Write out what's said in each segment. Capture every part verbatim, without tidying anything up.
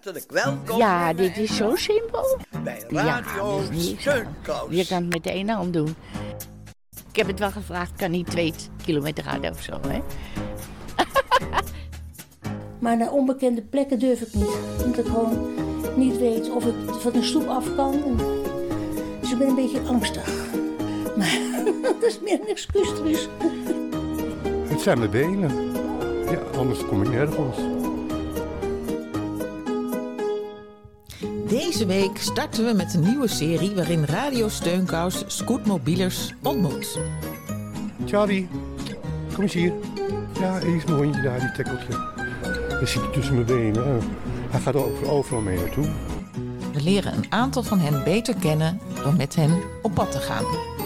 hartelijk welkom. Ja, dit is zo simpel. Bij Radio ja, Steunkous. Je kan het met de ene hand doen. Ik heb het wel gevraagd, kan niet twee kilometer gaan of zo, hè? Maar naar onbekende plekken durf ik niet. Omdat ik gewoon niet weet of ik van de stoep af kan. En dus ik ben een beetje angstig. Maar dat is meer een excuus dus. Het zijn mijn benen. Ja, anders kom ik nergens. Deze week starten we met een nieuwe serie waarin Radio Steunkous scootmobielers ontmoet. Charlie, kom eens hier. Ja, hier is mijn hondje daar, die tekkeltje. Hij zit tussen mijn benen. Hij gaat over, overal mee naartoe. We leren een aantal van hen beter kennen door met hen op pad te gaan.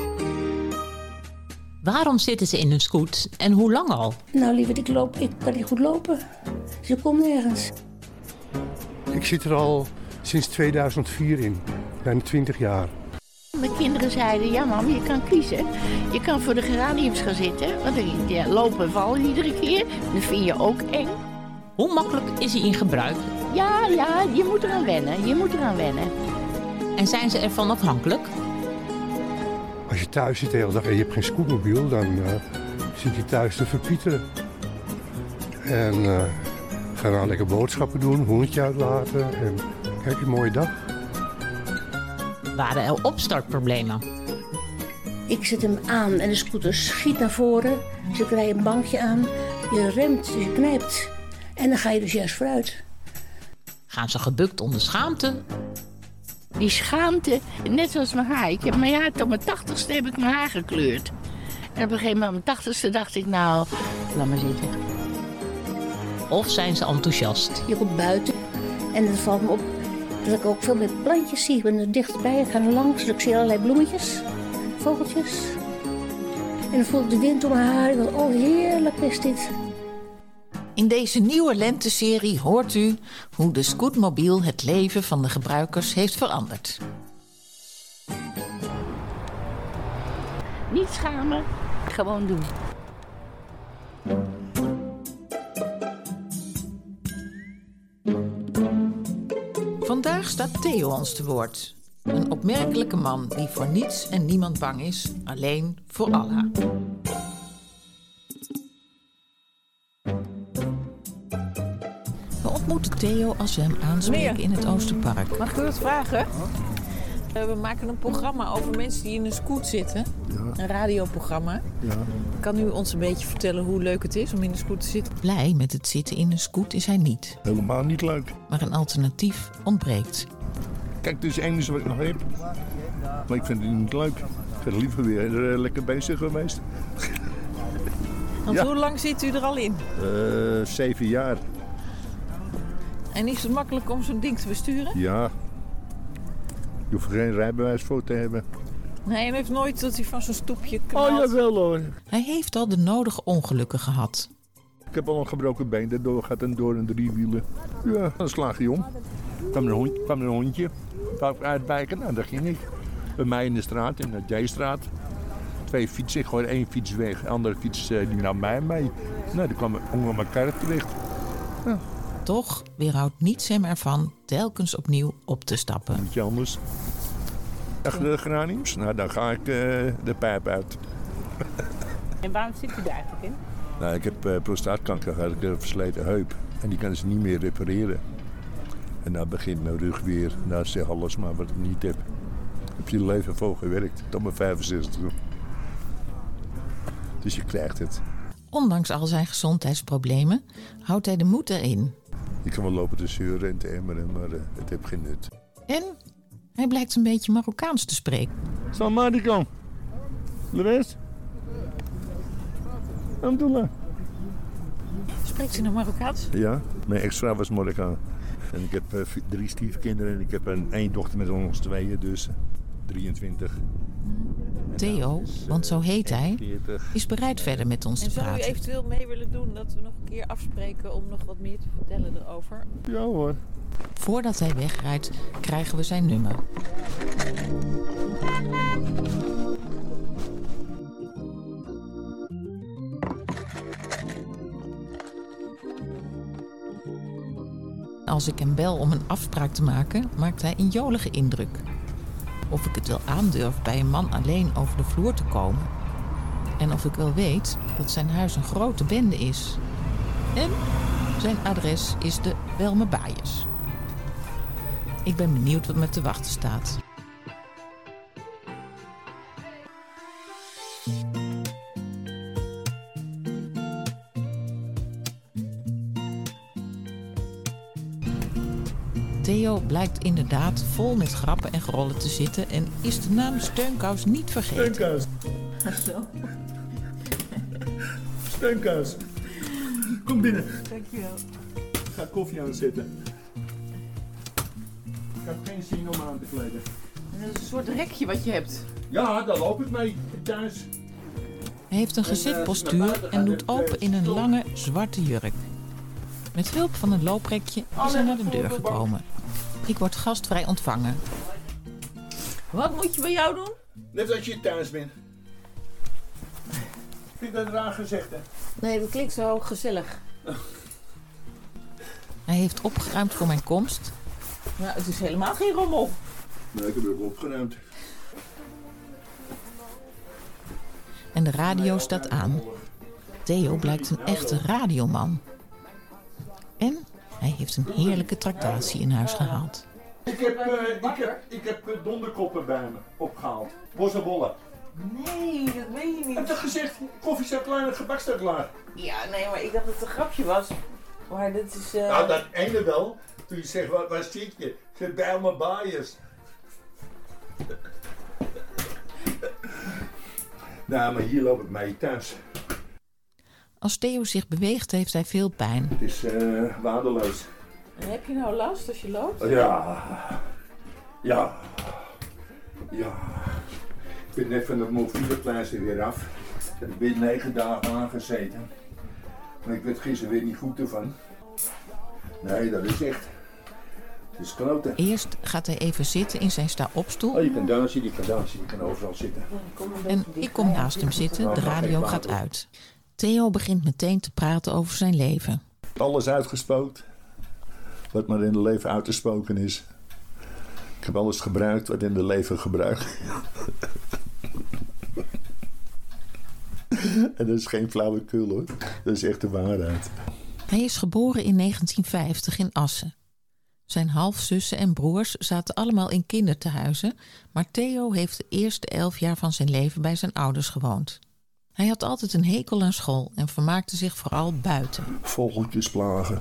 Waarom zitten ze in een scoot en hoe lang al? Nou lieverd, ik, loop, ik kan niet goed lopen. Dus ik kom nergens. Ik zit er al sinds tweeduizend vier in. Bijna twintig jaar. Mijn kinderen zeiden, ja mam, je kan kiezen. Je kan voor de geraniums gaan zitten. Want ja, lopen en vallen iedere keer. Dat vind je ook eng. Hoe makkelijk is hij in gebruik? Ja, ja, je moet eraan wennen. Je moet eraan wennen. En zijn ze ervan afhankelijk? Als je thuis zit de hele dag en je hebt geen scootmobiel, dan uh, zit je thuis te verpieteren. En uh, ga nou lekker boodschappen doen, hondje uitlaten en kijk, een mooie dag. Waren er opstartproblemen? Ik zet hem aan en de scooter schiet naar voren. Dus ik rij een bankje aan. Je remt, dus je knijpt. En dan ga je dus juist vooruit. Gaan ze gebukt onder schaamte? Die schaamte, net zoals mijn haar. Ik heb mijn haar, tot mijn tachtigste heb ik mijn haar gekleurd. En op een gegeven moment, mijn tachtigste, dacht ik, nou, laat maar zitten. Of zijn ze enthousiast? Je komt buiten en het valt me op dat ik ook veel meer plantjes zie. Ik ben er dichtbij, ik ga er langs, dus ik zie allerlei bloemetjes, vogeltjes. En dan voel ik de wind om mijn haar. Ik dacht, oh heerlijk is dit. In deze nieuwe lenteserie hoort u hoe de scootmobiel het leven van de gebruikers heeft veranderd. Niet schamen, gewoon doen. Vandaag staat Theo ons te woord. Een opmerkelijke man die voor niets en niemand bang is, alleen voor Allah. We ontmoeten Theo als we hem aanspreken in het Oosterpark. Mag ik u wat vragen? Uh, we maken een programma over mensen die in een scoot zitten. Ja. Een radioprogramma. Ja. Kan u ons een beetje vertellen hoe leuk het is om in een scoot te zitten? Blij met het zitten in een scoot is hij niet. Helemaal niet leuk. Maar een alternatief ontbreekt. Kijk, dit is het enige wat ik nog heb. Maar ik vind het niet leuk. Ik ben liever weer uh, lekker bezig geweest. Want Ja. hoe lang zit u er al in? Uh, zeven jaar. En is het makkelijk om zo'n ding te besturen? Ja. Je hoeft er geen rijbewijs voor te hebben. Nee, en heeft nooit dat hij van zo'n stoepje Oh, knalt? jawel hoor. Hij heeft al de nodige ongelukken gehad. Ik heb al een gebroken been, daardoor gaat het door een driewielen. Ja, dan slaag je om. Kwam er een, hond, kwam er een hondje, wou ik uitwijken, nou daar ging ik. Bij mij in de straat, in de J-straat. Twee fietsen, ik gooi één fiets weg, de andere fiets uh, die nam mij mee. Nou, dan kwam ik onder mijn kar terecht. Ja. Toch weerhoudt niets hem ervan telkens opnieuw op te stappen. Iets anders. Achter de geraniums, nou dan ga ik uh, de pijp uit. En waarom zit u daar eigenlijk in? Nou, ik heb uh, prostaatkanker gehad, ik heb een versleten heup. En die kan ze niet meer repareren. En nou begint mijn rug weer, nou zeg alles maar wat ik niet heb. Ik heb je leven voor gewerkt, tot mijn vijfenzestig. Dus je krijgt het. Ondanks al zijn gezondheidsproblemen houdt hij de moed erin. Je kan wel lopen te zeuren en te emmeren, maar uh, het heeft geen nut. En hij blijkt een beetje Marokkaans te spreken. Salam alaikum. Lees. Alhamdulillah. Spreekt u nog Marokkaans? Ja, mijn ex-vrouw was Marokkaan. En ik heb uh, drie stiefkinderen en ik heb een één dochter met ons tweeën, dus drieëntwintig. Theo, want zo heet hij, is bereid verder met ons En te zou u praten. eventueel mee willen doen dat we nog een keer afspreken om nog wat meer te vertellen erover? Ja hoor. Voordat hij wegrijdt, krijgen we zijn nummer. als ik hem bel om een afspraak te maken, maakt hij een jolige indruk. Of ik het wel aandurf bij een man alleen over de vloer te komen. En of ik wel weet dat zijn huis een grote bende is. En zijn adres is de Welme-Baaiers. Ik ben benieuwd wat me te wachten staat. Theo blijkt inderdaad vol met grappen en grollen te zitten en is de naam Steunkous niet vergeten. Steunkous. Zo. Steunkous. Kom binnen. Dankjewel. Ik ga koffie aanzetten. Ik heb geen zin om aan te kleden. Dat is een soort rekje wat je hebt. Ja, daar loop ik mee thuis. Hij heeft een gezet postuur en doet open in een lange zwarte jurk. Met hulp van een looprekje is hij naar de deur gekomen. Ik word gastvrij ontvangen. Wat moet je bij jou doen? Net als je thuis bent. Vind je dat raar gezegd, hè? Nee, dat klinkt zo gezellig. Hij heeft opgeruimd voor mijn komst. Nou, het is helemaal geen rommel. Nee, ik heb het opgeruimd. En de radio staat aan. Theo blijkt een echte radioman. En hij heeft een heerlijke tractatie in huis gehaald. Ik heb, uh, ik heb, ik heb uh, donderkoppen bij me opgehaald. Bossenbollen. Nee, dat meen je Ik niet. heb toch gezegd, koffie staat klaar en het gebak staat klaar. Ja, nee, maar ik dacht dat het een grapje was. Maar dit is... Uh... Nou, dat ene wel. Toen je zegt, waar, waar zit je? Ik zeg, bij mijn baaiers. Nou, maar hier loop ik mee thuis. Als Theo zich beweegt, heeft hij veel pijn. Het is uh, waardeloos. En heb je nou last als je loopt? Ja. Ja. Ja. Ik ben net van het morfinepleister weer af. Ik heb weer negen dagen aangezeten. Maar ik werd gisteren weer niet goed ervan. Nee, dat is echt. Het is kloten. Eerst gaat hij even zitten in zijn sta-opstoel. Oh, je kan daar zitten, je kan daar zitten, je kan overal zitten. En ik kom naast hem zitten, de radio gaat uit. Theo begint meteen te praten over zijn leven. Alles uitgespookt. Wat maar in het leven uitgesproken is. Ik heb alles gebruikt wat in het leven gebruikt. En dat is geen flauwekul hoor. Dat is echt de waarheid. Hij is geboren in negentien vijftig in Assen. Zijn halfzussen en broers zaten allemaal in kindertehuizen, maar Theo heeft de eerste elf jaar van zijn leven bij zijn ouders gewoond. Hij had altijd een hekel aan school en vermaakte zich vooral buiten. Vogeltjes plagen.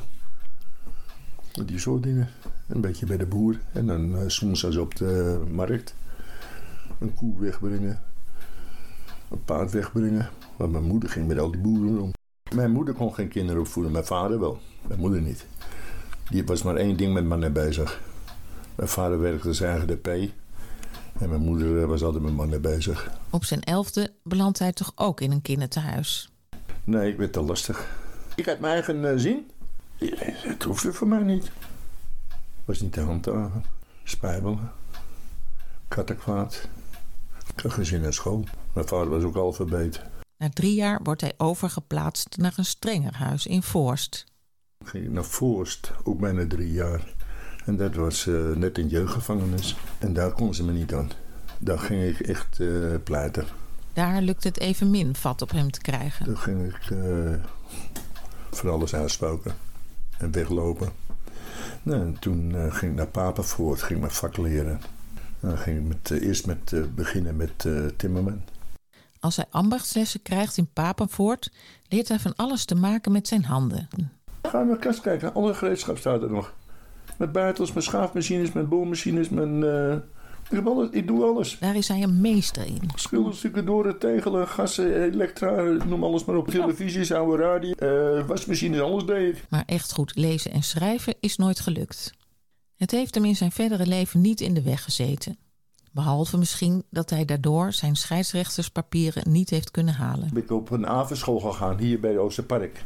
Die soort dingen. Een beetje bij de boer. En dan uh, soms als op de markt. Een koe wegbrengen. Een paard wegbrengen. Want mijn moeder ging met al die boeren om. Mijn moeder kon geen kinderen opvoeden. Mijn vader wel. Mijn moeder niet. Die was maar één ding met mannen bezig. Mijn vader werkte als eigen D P. En mijn moeder was altijd met mannen bezig. Op zijn elfde belandt hij toch ook in een kindertehuis. Nee, ik werd te lastig. Ik had mijn eigen uh, zin. Het hoefde voor mij niet. Was niet te handhaven. Spijbelen. Kattenkwaad. Ik had geen zin naar school. Mijn vader was ook alfabeet. Na drie jaar wordt hij overgeplaatst naar een strenger huis in Voorst. Ik ging naar Voorst, ook bijna drie jaar. En dat was uh, net een jeugdgevangenis. En daar kon ze me niet aan. Daar ging ik echt uh, pleiten. Daar lukt het evenmin vat op hem te krijgen. Daar ging ik uh, voor alles uitspoken. En weglopen. Nou, en toen uh, ging ik naar Papenvoort, ging mijn vak leren. Dan ging ik met, uh, eerst met, uh, beginnen met uh, timmerman. Als hij ambachtslessen krijgt in Papenvoort, leert hij van alles te maken met zijn handen. Ga in mijn kast kijken, alle gereedschap staat er nog. Met buitels, met schaafmachines, met boormachines, met... Uh, ik, heb alles, ik doe alles. Daar is hij een meester in. Schilderstukken door het tegelen, gassen, elektra, noem alles maar op. Televisies, oude radio, uh, wasmachines, alles deed ik. Maar echt goed lezen en schrijven is nooit gelukt. Het heeft hem in zijn verdere leven niet in de weg gezeten. Behalve misschien dat hij daardoor zijn scheidsrechterspapieren niet heeft kunnen halen. Ben ik op een avondschool gegaan, hier bij het Oosterpark.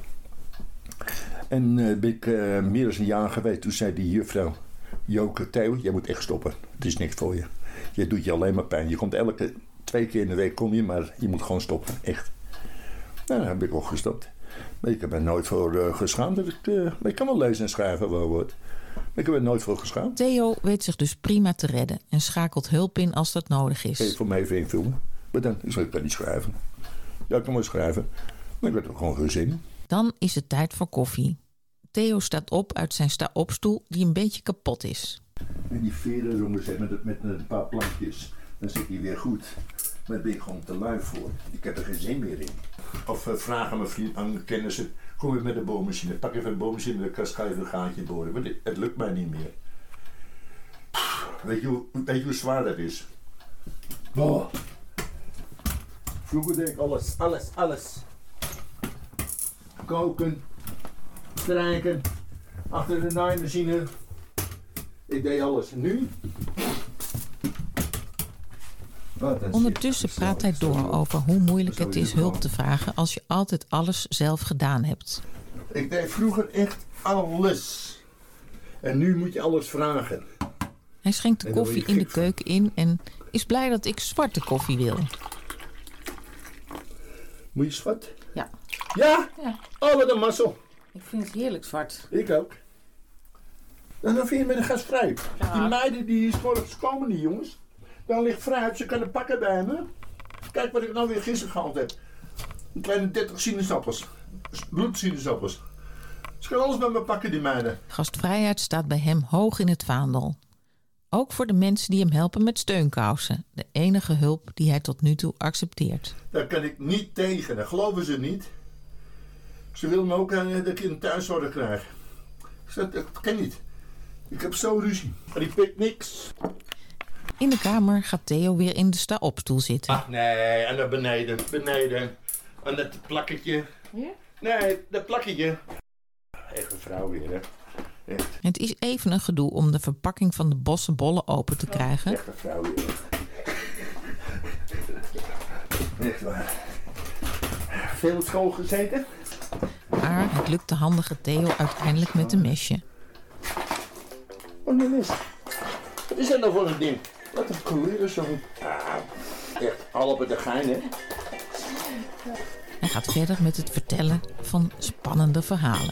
En uh, ben ik uh, meer dan een jaar geweest. Toen zei die juffrouw, Joke, Theo, jij moet echt stoppen. Het is niks voor je. Je doet je alleen maar pijn. Je komt elke twee keer in de week, kom je, maar je moet gewoon stoppen. Echt. Nou, dan heb ik ook gestopt. Maar ik heb er nooit voor uh, geschaamd. Dat ik, uh, ik kan wel lezen en schrijven wel wat. Maar ik heb er nooit voor geschaamd. Theo weet zich dus prima te redden en schakelt hulp in als dat nodig is. Kun je voor mij even invullen? Maar dan, ik kan niet schrijven. Ja, ik kan wel schrijven. Maar ik heb er gewoon geen zin. Dan is het tijd voor koffie. Theo staat op uit zijn sta-opstoel die een beetje kapot is. En die veren jongens met, met een paar plankjes. Dan zit hij weer goed. Maar daar ben ik gewoon te lui voor. Ik heb er geen zin meer in. Of uh, vraag aan mijn vriend, aan kennissen. Kom je met de boormachine. Pak even een boormachine, dan kan je een gaatje boren. Want het, het lukt mij niet meer. Weet je, hoe, weet je hoe zwaar dat is? Oh. Vroeger deed ik alles, alles, alles. Koken, strijken, achter de naaimachine. Ik deed alles. Nu? Ondertussen praat hij door over hoe moeilijk het is hulp te vragen als je altijd alles zelf gedaan hebt. Ik deed vroeger echt alles. En nu moet je alles vragen. Hij schenkt de koffie in de keuken in en is blij dat ik zwarte koffie wil. Moet je zwart? Ja. Ja? Ja. Oh, wat een mazzel. Ik vind het heerlijk zwart. Ik ook. En dan vind je met een gastvrij. Ja. Die meiden die morgens komen niet, jongens. Dan ligt fruit, ze kunnen pakken bij me. Kijk wat ik nou weer gisteren gehaald heb. Een kleine dertig sinaasappels. Bloedsinaasappels. Ze gaan alles bij me pakken, die meiden. Gastvrijheid staat bij hem hoog in het vaandel. Ook voor de mensen die hem helpen met steunkousen. De enige hulp die hij tot nu toe accepteert. Daar kan ik niet tegen, dat geloven ze niet. Ze willen me ook uh, dat ik een thuiszorg krijg. Dat, dat kan niet. Ik heb zo ruzie. Maar die pikt niks. In de kamer gaat Theo weer in de sta-opstoel zitten. Ach nee, en naar beneden, beneden. En dat plakketje. Ja? Nee, dat plakketje. Echt een vrouw weer, hè. Echt. Het is even een gedoe om de verpakking van de bossenbollen open te krijgen. Echt een vrouw weer. Echt waar. Veel op school gezeten? Maar het lukt de handige Theo uiteindelijk met een mesje. Wat een mes. Wat is dat nou voor een ding? Wat een kleur zo. Ah, echt halve de gein, hè? Hij gaat verder met het vertellen van spannende verhalen.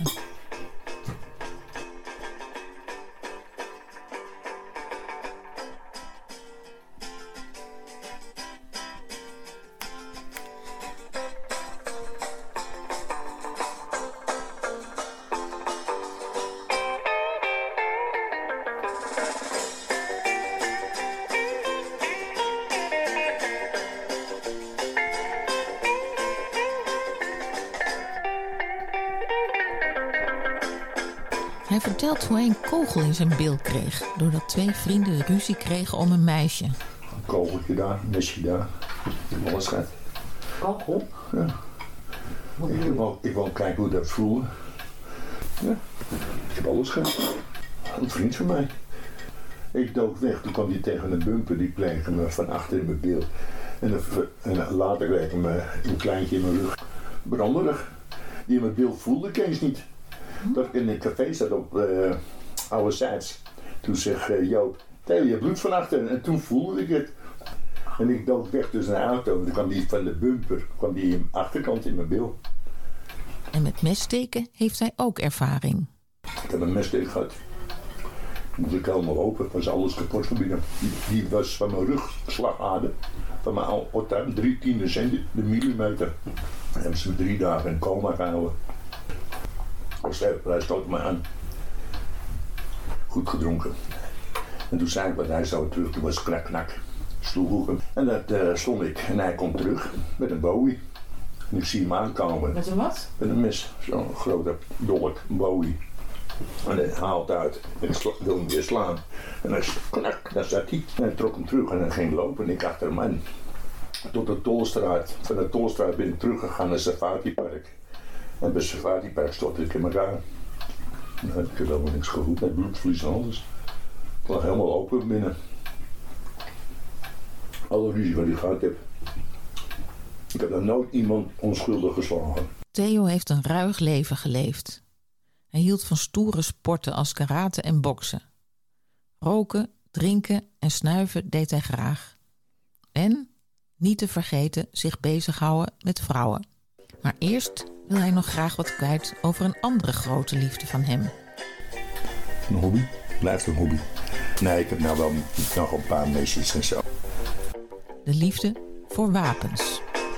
Hij vertelt hoe hij een kogel in zijn bil kreeg, doordat twee vrienden ruzie kregen om een meisje. Een kogeltje daar, een mesje daar. Alles gaat. Kogel? Ja. Ik wil, ik wil kijken hoe dat voelde. Ja. Ik heb alles gehad. Een vriend van mij. Ik dook weg, toen kwam hij tegen een bumper, die pleegde me van achter in mijn bil. En, de, en later kreeg hij me een kleintje in mijn rug. Branderig. Die in mijn bil voelde ik eens niet. Dat ik in een café zat op uh, Oude Zijds. Toen zeg uh, Joop, Theo, je bloed van achter. En toen voelde ik het. En ik dook weg tussen een auto. En toen kwam die van de bumper, kwam die in achterkant in mijn bil. En met messteken heeft hij ook ervaring. Ik heb een messteek gehad. Toen moest ik helemaal open, was alles kapot gebieden. Die, die was van mijn rug slagader. Van mijn ortuin, drie tiende cent, de millimeter. En hebben ze me drie dagen in coma gehouden. Hij stoot me aan. Goed gedronken. En toen zei ik wat hij zo terug. Toen was het knak knak. Stoelhoeken. En dat uh, stond ik. En hij komt terug met een bowie. En ik zie hem aankomen. Met een wat? Met een mes. Zo'n grote dolk. Een bowie. En hij haalt uit. En ik wil hem weer slaan. En dan knak. Daar zat hij. En hij trok hem terug. En hij ging lopen. En ik achter hem aan. Tot de Tolstraat. Van de Tolstraat ben ik teruggegaan naar het Safari-park. En bij het Safari-park stortte ik in elkaar. Nou, ik heb helemaal niks gevoeld, met bloedverlies en alles. Ik lag helemaal open binnen. Alle ruzie wat ik gehad heb. Ik heb daar nooit iemand onschuldig geslagen. Theo heeft een ruig leven geleefd. Hij hield van stoere sporten als karate en boksen. Roken, drinken en snuiven deed hij graag. En, niet te vergeten, zich bezighouden met vrouwen. Maar eerst wil hij nog graag wat kwijt over een andere grote liefde van hem. Een hobby? Blijft een hobby. Nee, ik heb nou wel nog een paar meisjes en zo. De liefde voor wapens.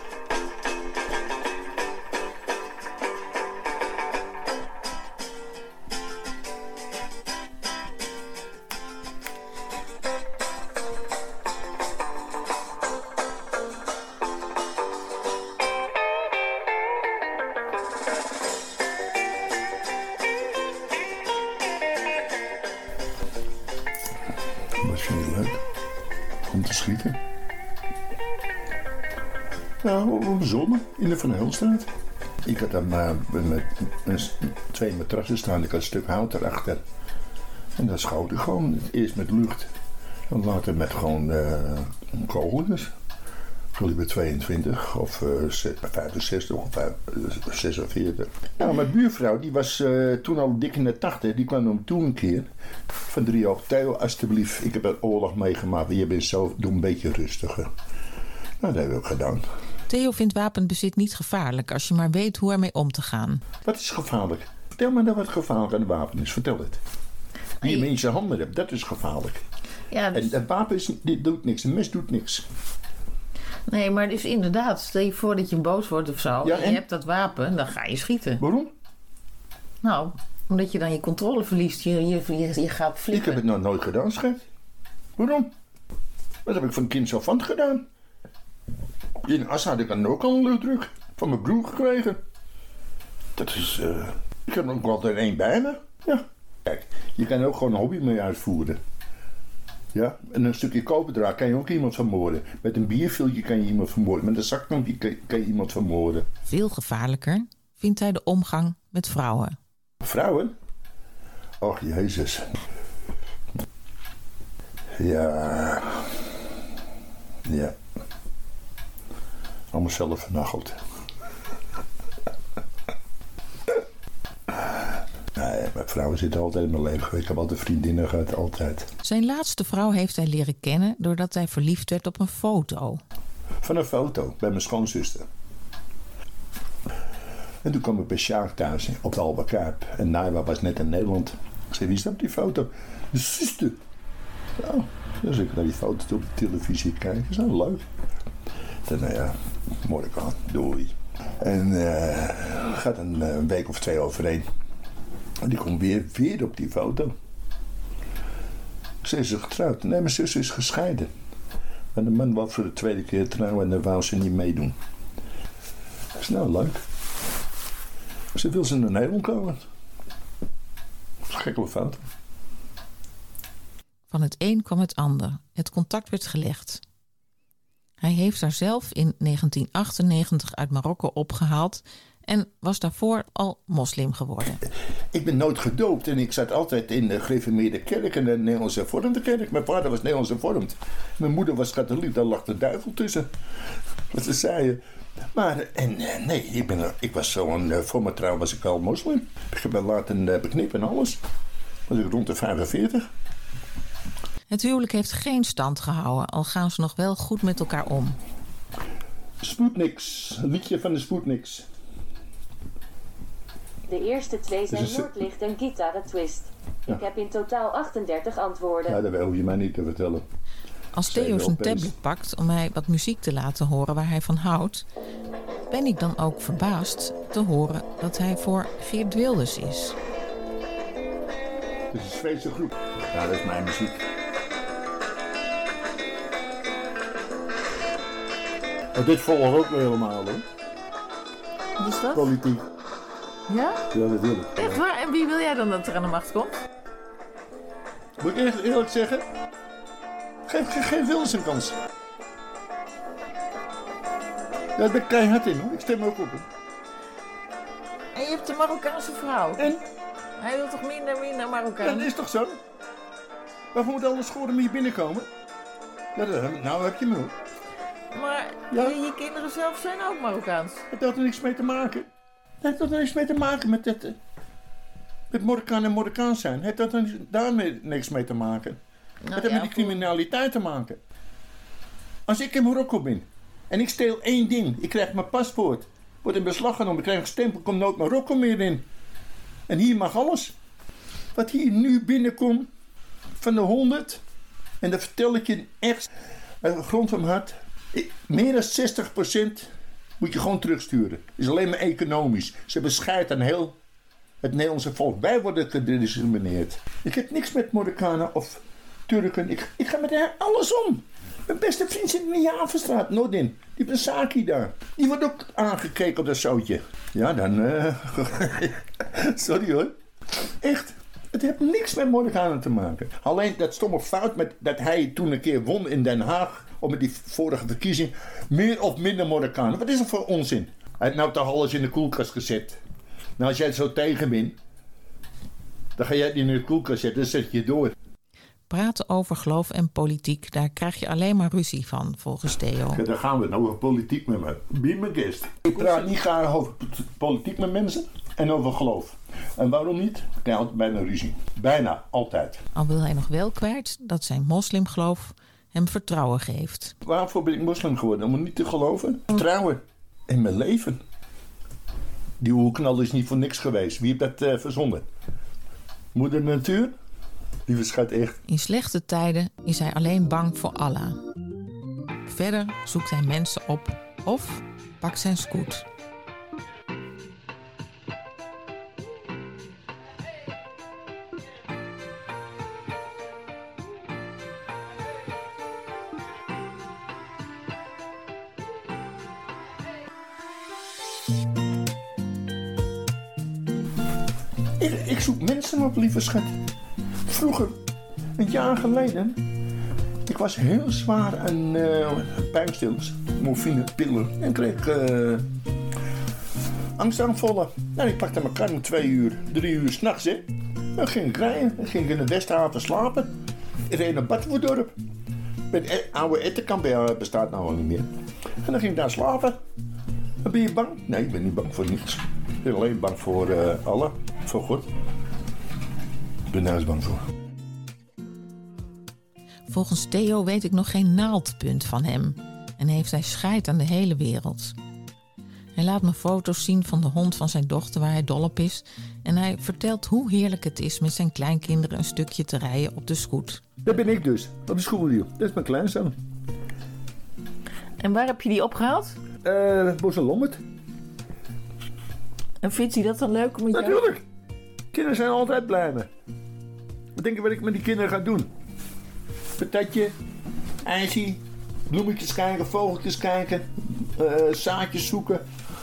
Dat vind je leuk. Om te schieten. Nou, op de zomer in de Van Hulstraat. Ik had dan uh, met, met twee matrassen staan. Ik had een stuk hout erachter. En dan schoot ik gewoon. Eerst met lucht. En later met gewoon uh, kogeltjes. Kaliber tweeëntwintig of uh, vijfenzestig of zesenveertig. Nou, mijn buurvrouw die was uh, toen al dik in de tachtig. Die kwam om toe een keer. Van Driehoog. Theo, alsjeblieft. Ik heb een oorlog meegemaakt. Je bent zo, doe een beetje rustiger. Nou, dat hebben we ook gedaan. Theo vindt wapenbezit niet gevaarlijk als je maar weet hoe ermee om te gaan. Wat is gevaarlijk? Vertel me nou wat gevaarlijk aan een wapen is. Vertel het. Wie je in zijn handen hebt, dat is gevaarlijk. Ja, dus... En een wapen is, dit doet niks. Een mes doet niks. Nee, maar dus inderdaad, stel je voor dat je boos wordt of zo. Ja, en en? je hebt dat wapen, dan ga je schieten. Waarom? Nou, omdat je dan je controle verliest. Je, je, je, je gaat Ik flikken. heb het nog nooit gedaan, schat. Waarom? Dat heb ik van kind af aan gedaan. In Assen had ik dan ook al een luchtdruk van mijn broer gekregen. Dat is... Uh, ik heb er ook altijd één bij me. Ja. Kijk, je kan ook gewoon een hobby mee uitvoeren. Ja, en een stukje koperdraad kan je ook iemand vermoorden. Met een bierviltje kan je iemand vermoorden. Met een zaklampje kan, kan je iemand vermoorden. Veel gevaarlijker vindt hij de omgang met vrouwen. Vrouwen? Och, Jezus. Ja. Ja. Allemaal zelf vernacheld. Nee, maar vrouwen zitten altijd in mijn leven geweest. Ik heb altijd vriendinnen gehad, altijd. Zijn laatste vrouw heeft hij leren kennen doordat hij verliefd werd op een foto. Van een foto, bij mijn schoonzuster. En toen kwam ik bij Sjaak thuis op de Albert Kuip. En Naiwa was net in Nederland. Ik zei, wie is dat op die foto? De zuster. Nou, dus ik naar die foto op de televisie kijken. Dat is nou leuk. Dan, nou ja, mooi aan, doei. En uh, gaat een uh, week of twee overheen. En die komt weer, weer op die foto. Ze is getrouwd. Nee, mijn zus is gescheiden. En de man wou voor de tweede keer trouwen en dan wou ze niet meedoen. Dat is nou leuk. Ze wil ze naar Nederland komen. Gekke foto. Van het een kwam het ander. Het contact werd gelegd. Hij heeft haar zelf in negentien achtennegentig uit Marokko opgehaald en was daarvoor al moslim geworden. Ik ben nooit gedoopt en ik zat altijd in de gereformeerde kerk en de Nederlandse hervormde kerk. Mijn vader was Nederlands hervormd. Mijn moeder was katholiek, daar lag de duivel tussen. Wat ze zeiden. Maar en, nee, ik, ben, ik was zo'n, voor mijn trouw was ik al moslim. Ik heb me laten beknippen en alles. Was ik rond de vijfenveertig. Het huwelijk heeft geen stand gehouden, al gaan ze nog wel goed met elkaar om. Sputniks, een liedje van de Sputniks. De eerste twee zijn Dus Noordlicht en Gitara Twist. Ja. Ik heb in totaal achtendertig antwoorden. Nou, dat hoef je mij niet te vertellen. Als Theo zijn tablet pakt om mij wat muziek te laten horen waar hij van houdt, ben ik dan ook verbaasd te horen dat hij voor Geert Wilders is. Het is een Zweedse groep. Ja, dat is mijn muziek. Oh, dit volgt ook weer helemaal, hoor. Wat is dat? Politiek. Ja? Ja, dat wil ik. Echt waar? En wie wil jij dan dat er aan de macht komt? Moet ik echt eerlijk zeggen? Geef, geef, geef Wilders een kans. Ja, daar ben ik keihard in, hoor. Ik stem ook op hem. En je hebt een Marokkaanse vrouw. En? Hij wil toch minder, minder Ja, Marokkaan? dat is toch zo? Waarvoor moet alle schoren hier binnenkomen? Ja, dat, nou heb je me, hoor. Maar Ja. je, je kinderen zelf zijn ook Marokkaans. Het had er niks mee te maken. Het had er niks mee te maken met het... Met Marokkaan en Marokkaans zijn. Het had er daarmee niks mee te maken. Nou, Het heeft ja, met die criminaliteit te maken. Als ik in Marokko ben en ik steel één ding, ik krijg mijn paspoort. wordt in beslag genomen. Krijg een stempel, komt nooit Marokko meer in. En hier mag alles. Wat hier nu binnenkomt, van de honderd, en dat vertel ik je echt uit de grond van mijn hart. Meer dan zestig procent moet je gewoon terugsturen. Het is alleen maar economisch. Ze hebben scheid aan heel het Nederlandse volk. Wij worden gediscrimineerd. Ik heb niks met Marokkanen of Turken. Ik, ik ga met hen alles om. Mijn beste vriend zit in de Javenstraat, Nordin. Die heeft een zaakje daar. Die wordt ook aangekeken op dat zoutje. Ja, dan... Uh... Sorry hoor. Echt. Het heeft niks met Marokkanen te maken. Alleen dat stomme fout met dat hij toen een keer won in Den Haag. Of met die vorige verkiezing. Meer of minder Marokkanen. Wat is dat voor onzin? Hij heeft nou toch alles in de koelkast gezet. Nou, als jij het zo tegen bent, dan ga jij het in de koelkast zetten. Dan zet je het door. Praten over geloof en politiek, daar krijg je alleen maar ruzie van, volgens Theo. Ja, daar gaan we nou over politiek met me. Be my guest. Ik praat niet graag over politiek met mensen en over geloof. En waarom niet? Ik krijg altijd bijna ruzie. Bijna, altijd. Al wil hij nog wel kwijt dat zijn moslimgeloof hem vertrouwen geeft. Waarvoor ben ik moslim geworden? Om niet te geloven? Vertrouwen in mijn leven. Die oerknal is niet voor niks geweest. Wie heeft dat uh, verzonnen? Moeder natuur? Lieve schat, echt. In slechte tijden is hij alleen bang voor Allah. Verder zoekt hij mensen op of pakt zijn scoot. Ik, ik zoek mensen op, lieve schat. Vroeger, een jaar geleden, ik was heel zwaar aan uh, pijnstillers, morfine, pillen en kreeg uh, angstaanvallen. Nou, ik pakte mijn kar om twee uur, drie uur s'nachts, hè. Dan ging ik rijden, dan ging ik in de Westhaven slapen. Ik reed naar Badvoordorp. Het oude Ettenkamp bestaat nou al niet meer. En dan ging ik daar slapen. Dan ben je bang? Nee, ik ben niet bang voor niets. Ik ben alleen bang voor uh, Allah, voor God. Ik ben nergens bang voor. Volgens Theo weet ik nog geen naaldpunt van hem en heeft hij scheid aan de hele wereld. Hij laat me foto's zien van de hond van zijn dochter waar hij dol op is en hij vertelt hoe heerlijk het is met zijn kleinkinderen een stukje te rijden op de scoot. Dat ben ik dus, op de schoolwiel. Dat is mijn kleinzoon. En waar heb je die opgehaald? Eh, uh, Bos en Lommerd. En vindt hij dat dan leuk om met jou? Natuurlijk. Kinderen zijn altijd blij mee. Wat denk je wat ik met die kinderen ga doen? Patatje, ijsje, bloemetjes kijken, vogeltjes kijken, uh, zaadjes zoeken.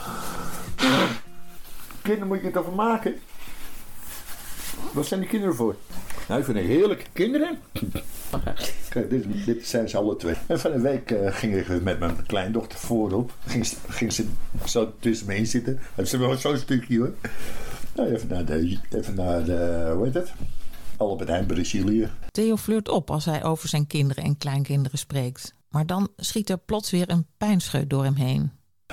Kinderen moet je het over maken. Wat zijn die kinderen voor? Nou, ik vind het heerlijk. Kinderen? Kijk, dit, dit zijn ze alle twee. En van een week uh, ging ik met mijn kleindochter voorop. Ging, ging ze zo tussen me heen zitten. Hebben ze wel zo'n stukje hoor. Nou, even naar de, even naar de, hoe heet het? Albert Heijn, Brazilië. Theo flirt op als hij over zijn kinderen en kleinkinderen spreekt. Maar dan schiet er plots weer een pijnscheut door hem heen.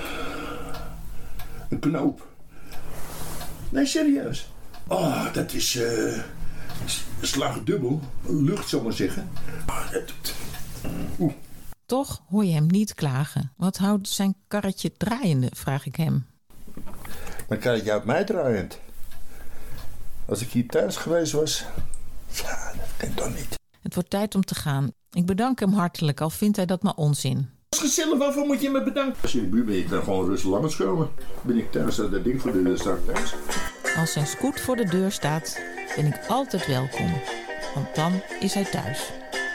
Een knoop. Nee, serieus. Oh, dat is uh, slag dubbel. Lucht, zal maar zeggen. Oh, dat doet. Oeh. Toch hoor je hem niet klagen. Wat houdt zijn karretje draaiende, vraag ik hem. Mijn karretje houdt mij draaiend. Als ik hier thuis geweest was... Ja, dat kan toch niet. Het wordt tijd om te gaan. Ik bedank hem hartelijk, al vindt hij dat maar onzin. Dat is gezellig, waarvoor moet je me bedanken? Als je in de buurt ben je dan gewoon rustig langs komen. Ben ik thuis, dat ding voor de deur staat thuis. Als zijn scoot voor de deur staat, ben ik altijd welkom. Want dan is hij thuis.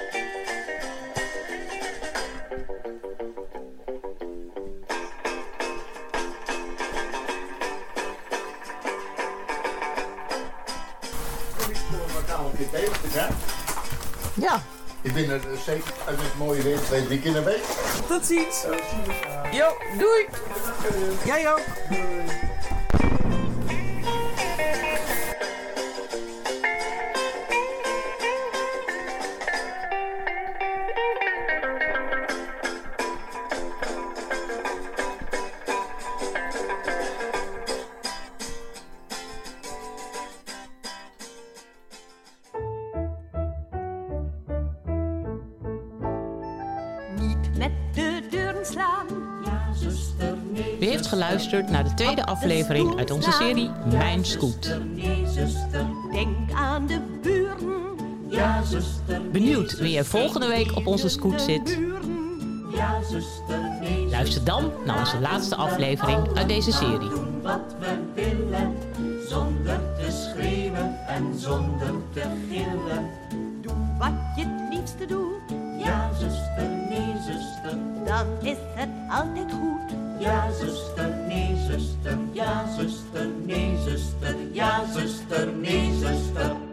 Ja. Ik ben er zeker uit het mooie weer twee, drie keer naar week. Tot ziens. Jo, doei. Jij ook. Niet met de deuren slaan, ja U heeft geluisterd naar de tweede aflevering uit onze serie Mijn Scoot. Denk aan de buren. Ja, zuster. Benieuwd wie er volgende week op onze scoot zit? Ja, zuster. Nee, luister dan naar onze laatste aflevering uit deze serie. doen wat we willen, zonder te schreeuwen en zonder te gillen. Doe wat je het liefste doet. Ja, zuster, nee, zuster. Dan is het altijd goed. Ja, zuster, nee, zuster. Ja, zuster, nee, zuster. Ja, zuster, nee, zuster.